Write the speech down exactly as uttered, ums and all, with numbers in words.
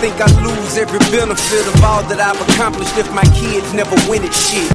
think I lose every benefit of all that I've accomplished if my kids never win at shit.